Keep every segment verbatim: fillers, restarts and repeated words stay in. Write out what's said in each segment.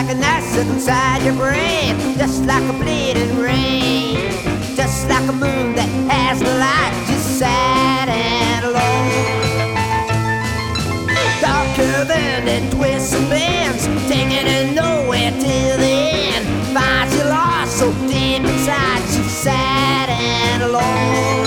a knife inside your brain, just like a bleeding rain, just like a moon that has no light, just sad and alone. Darker than it twists and bends, taking it nowhere till the end. Finds you lost so deep inside, she's sad and alone.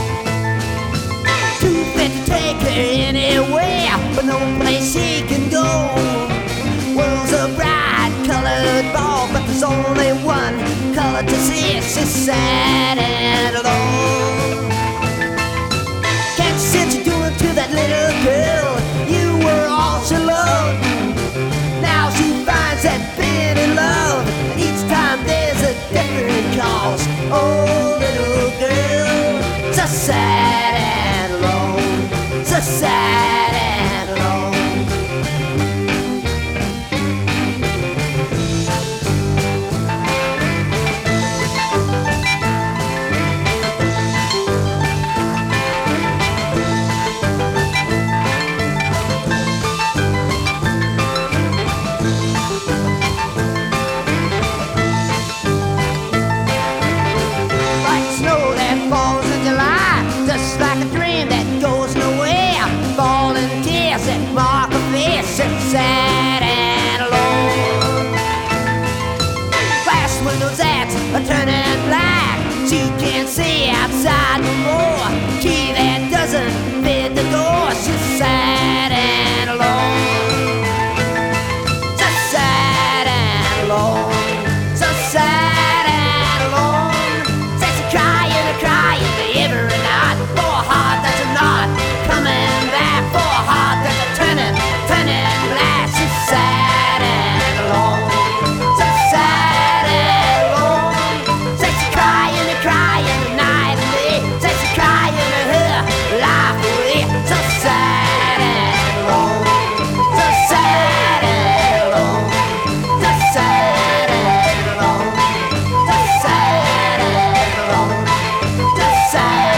Too fit to take her anywhere, but no place she can go. World's a bright colored ball, but there's only one color to see. She's sad and alone. Can't you see what you're doing to that little girl? You were all she loved. Now she finds that being in love, each time there's a different cause. Oh, little girl, so sad and alone, so sad and alone. Just like a dream that goes nowhere, falling tears that mark a face, and sad and alone. Glass windows that are turning black, she can't see outside no more. Key that doesn't fit the door, she's sad and alone. So sad and alone, so sad and alone. Says she crying and crying every night for a heart that's not coming back, for a heart that's a turning, turning black. She's sad and alone, so sad and alone. Says she crying and crying night and day, says she crying her life away. So sad and alone, so sad and alone, so sad and alone, so sad and alone, so sad.